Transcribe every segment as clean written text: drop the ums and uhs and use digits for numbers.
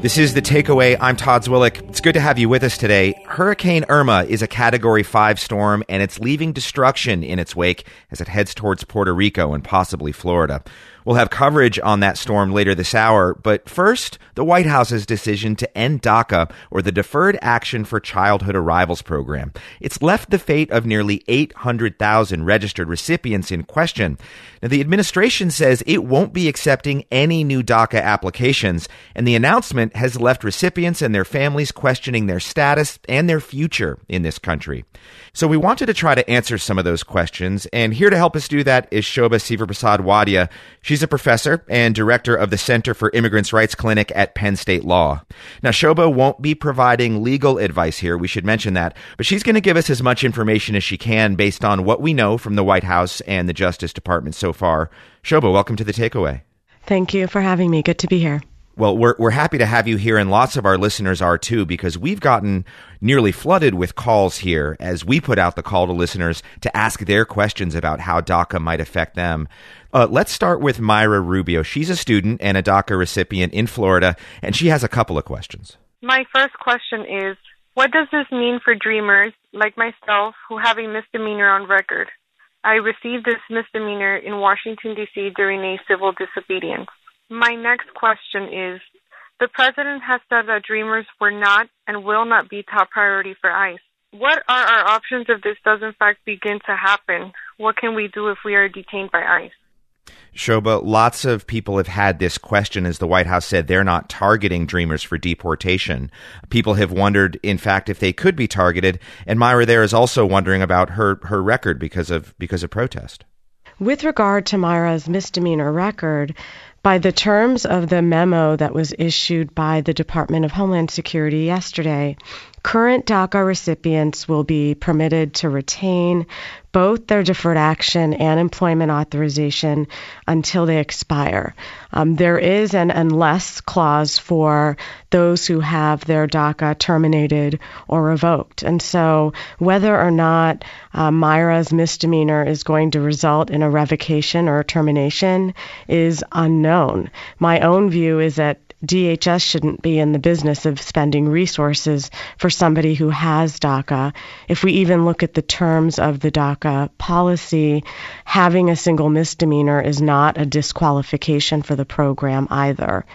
This is The Takeaway. I'm Todd Zwillich. It's good to have you with us today. Hurricane Irma is a Category 5 storm, and it's leaving destruction in its wake as it heads towards Puerto Rico and possibly Florida. We'll have coverage on that storm later this hour, but first, the White House's decision to end DACA, or the Deferred Action for Childhood Arrivals program. It's left the fate of nearly 800,000 registered recipients in question. Now, the administration says it won't be accepting any new DACA applications, and the announcement has left recipients and their families questioning their status and their future in this country. So we wanted to try to answer some of those questions, and here to help us do that is Shobha Sivaprasad Wadia. She's a professor and director of the Center for Immigrants' Rights Clinic at Penn State Law. Now, Shobha won't be providing legal advice here, we should mention that, but she's going to give us as much information as she can based on what we know from the White House and the Justice Department so far. Shobha, welcome to The Takeaway. Thank you for having me. Good to be here. Well, we're happy to have you here, and lots of our listeners are too, because we've gotten nearly flooded with calls here as we put out the call to listeners to ask their questions about how DACA might affect them. Let's start with Myra Rubio. She's a student and a DACA recipient in Florida, and she has a couple of questions. My first question is, what does this mean for dreamers like myself who have a misdemeanor on record? I received this misdemeanor in Washington, D.C. during a civil disobedience. My next question is, the president has said that dreamers were not and will not be top priority for ICE. What are our options if this does in fact begin to happen? What can we do if we are detained by ICE? Shobha, lots of people have had this question as the White House said they're not targeting dreamers for deportation. People have wondered, in fact, if they could be targeted. And Myra there is also wondering about her record because of protest. With regard to Myra's misdemeanor record, by the terms of the memo that was issued by the Department of Homeland Security yesterday, current DACA recipients will be permitted to retain both their deferred action and employment authorization until they expire. There is an unless clause for those who have their DACA terminated or revoked. And so whether or not Myra's misdemeanor is going to result in a revocation or a termination is unknown. My own view is that DHS shouldn't be in the business of spending resources for somebody who has DACA. If we even look at the terms of the DACA policy, having a single misdemeanor is not a disqualification for the program either.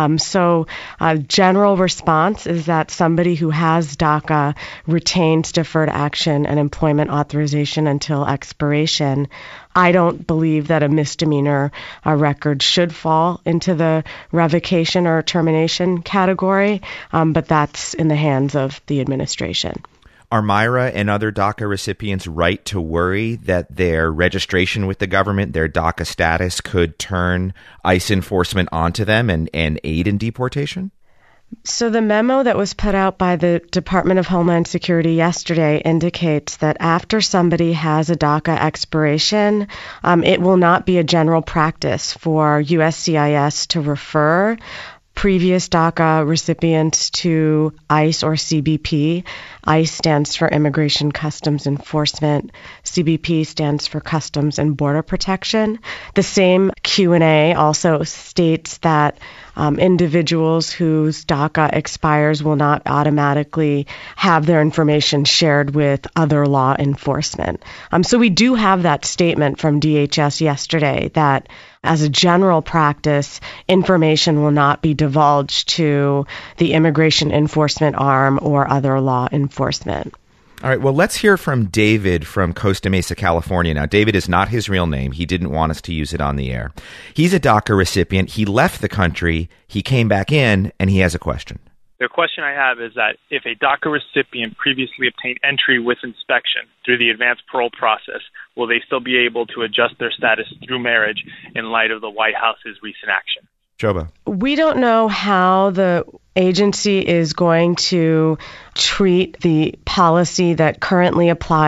So a general response is that somebody who has DACA retains deferred action and employment authorization until expiration. I don't believe that a misdemeanor record should fall into the revocation or termination category, but that's in the hands of the administration. Are Myra and other DACA recipients right to worry that their registration with the government, their DACA status, could turn ICE enforcement onto them and aid in deportation? So the memo that was put out by the Department of Homeland Security yesterday indicates that after somebody has a DACA expiration, it will not be a general practice for USCIS to refer previous DACA recipients to ICE or CBP. ICE stands for Immigration Customs Enforcement. CBP stands for Customs and Border Protection. The same Q&A also states that individuals whose DACA expires will not automatically have their information shared with other law enforcement. So we do have that statement from DHS yesterday that as a general practice, information will not be divulged to the immigration enforcement arm or other law enforcement. All right, well, let's hear from David from Costa Mesa, California. Now, David is not his real name. He didn't want us to use it on the air. He's a DACA recipient. He left the country. He came back in, and he has a question. The question I have is that if a DACA recipient previously obtained entry with inspection through the advanced parole process, will they still be able to adjust their status through marriage in light of the White House's recent action? Shobha. We don't know how the agency is going to treat the policy that currently applies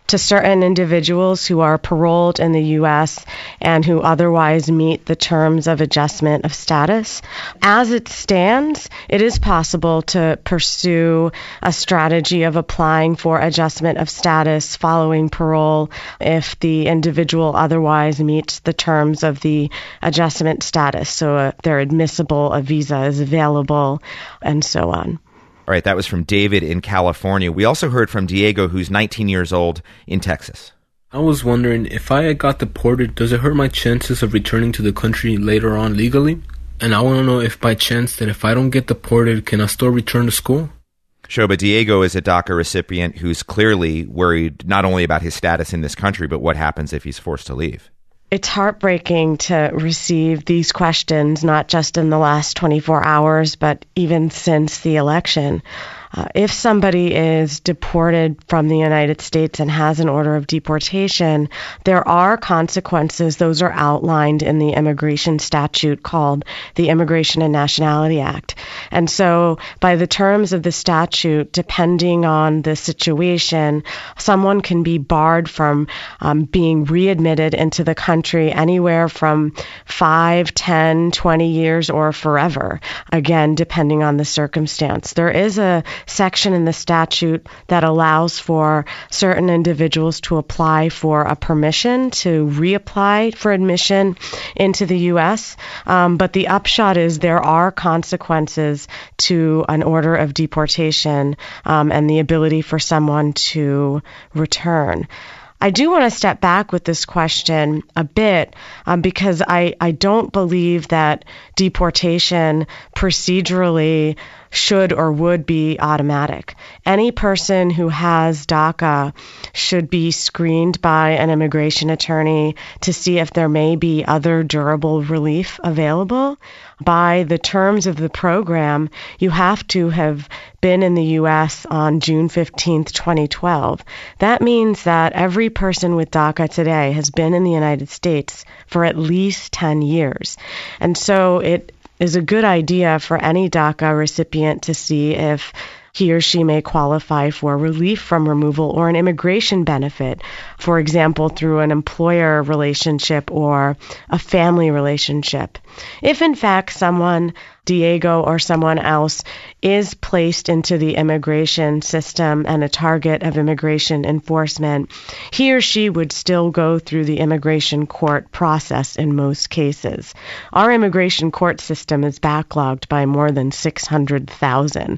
to certain individuals who are paroled in the U.S. and who otherwise meet the terms of adjustment of status. As it stands, it is possible to pursue a strategy of applying for adjustment of status following parole if the individual otherwise meets the terms of the adjustment status. So they're admissible, a visa is available, and so on. All right, that was from David in California. We also heard from Diego, who's 19 years old, in Texas. I was wondering, if I got deported, does it hurt my chances of returning to the country later on legally? And I want to know if by chance that if I don't get deported, can I still return to school? Shoba, Diego is a DACA recipient who's clearly worried not only about his status in this country, but what happens if he's forced to leave. It's heartbreaking to receive these questions, not just in the last 24 hours, but even since the election. If somebody is deported from the United States and has an order of deportation, there are consequences. Those are outlined in the immigration statute called the Immigration and Nationality Act. And so by the terms of the statute, depending on the situation, someone can be barred from being readmitted into the country anywhere from 5, 10, 20 years or forever, again, depending on the circumstance. There is a section in the statute that allows for certain individuals to apply for a permission to reapply for admission into the U.S. But the upshot is there are consequences to an order of deportation and the ability for someone to return. I do want to step back with this question a bit because I don't believe that deportation procedurally should or would be automatic. Any person who has DACA should be screened by an immigration attorney to see if there may be other durable relief available. By the terms of the program, you have to have been in the U.S. on June 15th, 2012. That means that every person with DACA today has been in the United States for at least 10 years. And so it is a good idea for any DACA recipient to see if he or she may qualify for relief from removal or an immigration benefit, for example, through an employer relationship or a family relationship. If in fact someone, Diego or someone else, is placed into the immigration system and a target of immigration enforcement, he or she would still go through the immigration court process in most cases. Our immigration court system is backlogged by more than 600,000.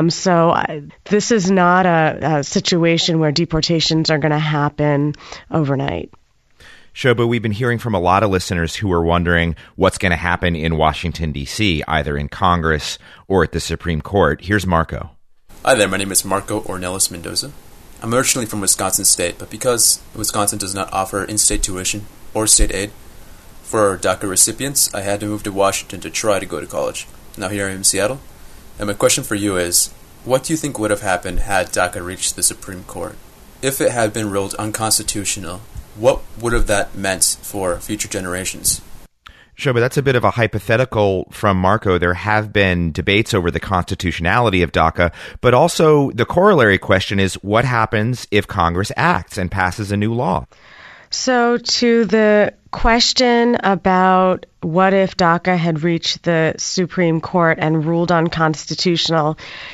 This is not a situation where deportations are going to happen overnight. Shoba, we've been hearing from a lot of listeners who are wondering what's going to happen in Washington, D.C., either in Congress or at the Supreme Court. Here's Marco. Hi there, my name is Marco Ornelas Mendoza. I'm originally from Wisconsin State, but because Wisconsin does not offer in-state tuition or state aid for DACA recipients, I had to move to Washington to try to go to college. Now here I am in Seattle, and my question for you is, what do you think would have happened had DACA reached the Supreme Court? If it had been ruled unconstitutional, what would have that meant for future generations? Shoba, that's a bit of a hypothetical from Marco. There have been debates over the constitutionality of DACA, but also the corollary question is what happens if Congress acts and passes a new law? So to the question about what if DACA had reached the Supreme Court and ruled unconstitutional,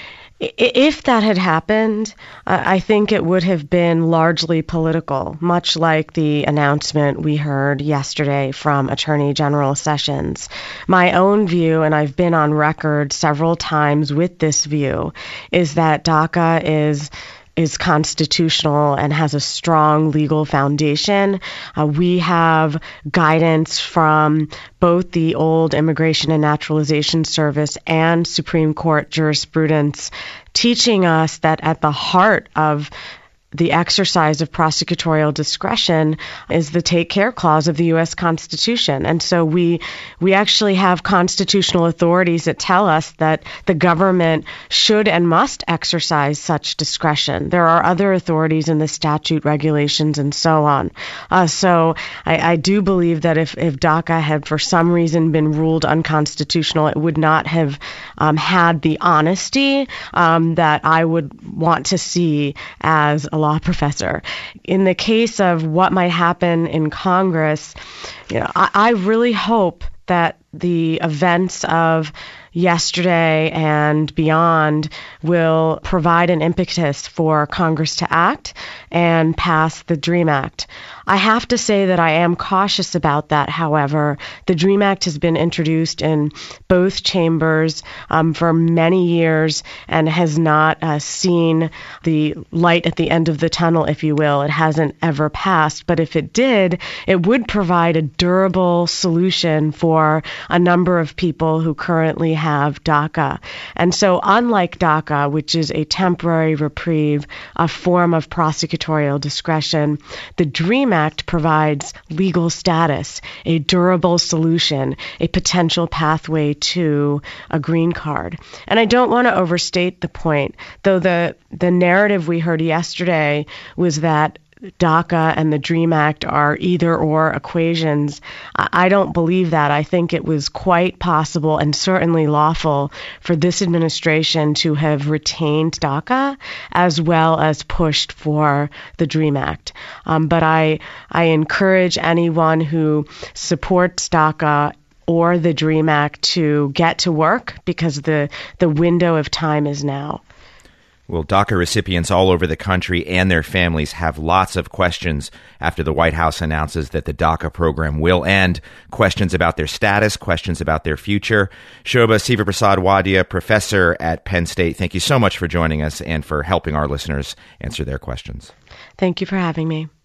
if that had happened, I think it would have been largely political, much like the announcement we heard yesterday from Attorney General Sessions. My own view, and I've been on record several times with this view, is that DACA is constitutional and has a strong legal foundation. We have guidance from both the old Immigration and Naturalization Service and Supreme Court jurisprudence teaching us that at the heart of the exercise of prosecutorial discretion is the Take Care Clause of the U.S. Constitution. And so we actually have constitutional authorities that tell us that the government should and must exercise such discretion. There are other authorities in the statute, regulations, and so on. So I do believe that if DACA had for some reason been ruled unconstitutional, it would not have had the honesty that I would want to see as a law professor. In the case of what might happen in Congress, I really hope that the events of yesterday and beyond will provide an impetus for Congress to act and pass the DREAM Act. I have to say that I am cautious about that, however. The DREAM Act has been introduced in both chambers for many years and has not seen the light at the end of the tunnel, if you will. It hasn't ever passed, but if it did, it would provide a durable solution for a number of people who currently have DACA. And so unlike DACA, which is a temporary reprieve, a form of prosecutorial discretion, the DREAM Act provides legal status, a durable solution, a potential pathway to a green card. And I don't want to overstate the point, though the narrative we heard yesterday was that DACA and the DREAM Act are either-or equations. I don't believe that. I think it was quite possible and certainly lawful for this administration to have retained DACA as well as pushed for the DREAM Act. But I encourage anyone who supports DACA or the DREAM Act to get to work because the window of time is now. Well, DACA recipients all over the country and their families have lots of questions after the White House announces that the DACA program will end. Questions about their status, questions about their future. Shobha Sivaprasad Wadia, professor at Penn State, thank you so much for joining us and for helping our listeners answer their questions. Thank you for having me.